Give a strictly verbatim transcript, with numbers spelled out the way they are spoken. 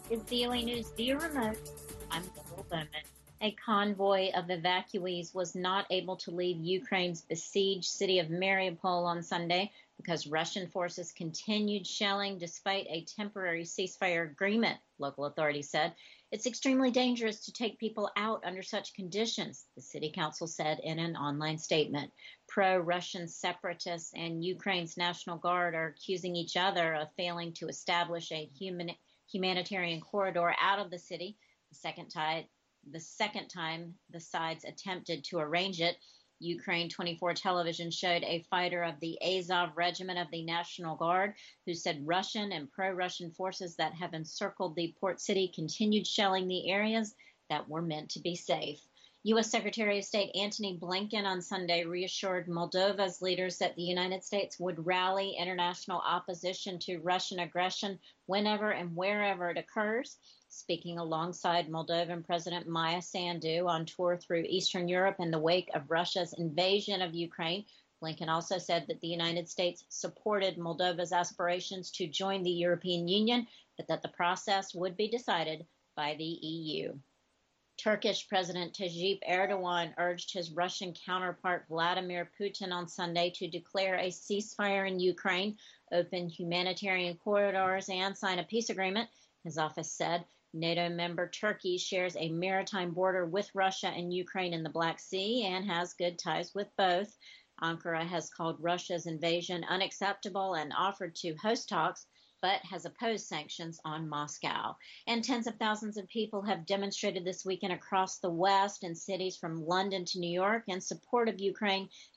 Is V O A News via remote? I'm Laurel Bowman. A convoy of evacuees was not able to leave Ukraine's besieged city of Mariupol on Sunday because Russian forces continued shelling despite a temporary ceasefire agreement, local authorities said. It's extremely dangerous to take people out under such conditions, the city council said in an online statement. Pro-Russian separatists and Ukraine's National Guard are accusing each other of failing to establish a human humanitarian corridor out of the city. The second time, the second time the sides attempted to arrange it, Ukraine twenty-four television showed a fighter of the Azov Regiment of the National Guard who said Russian and pro-Russian forces that have encircled the port city continued shelling the areas that were meant to be safe. U S Secretary of State Antony Blinken on Sunday reassured Moldova's leaders that the United States would rally international opposition to Russian aggression whenever and wherever it occurs. Speaking alongside Moldovan President Maya Sandu on tour through Eastern Europe in the wake of Russia's invasion of Ukraine, Blinken also said that the United States supported Moldova's aspirations to join the European Union, but that the process would be decided by the E U. Turkish President Tayyip Erdogan urged his Russian counterpart Vladimir Putin on Sunday to declare a ceasefire in Ukraine, open humanitarian corridors, and sign a peace agreement. His office said NATO member Turkey shares a maritime border with Russia and Ukraine in the Black Sea and has good ties with both. Ankara has called Russia's invasion unacceptable and offered to host talks, but has opposed sanctions on Moscow. And tens of thousands of people have demonstrated this weekend across the West in cities from London to New York in support of Ukraine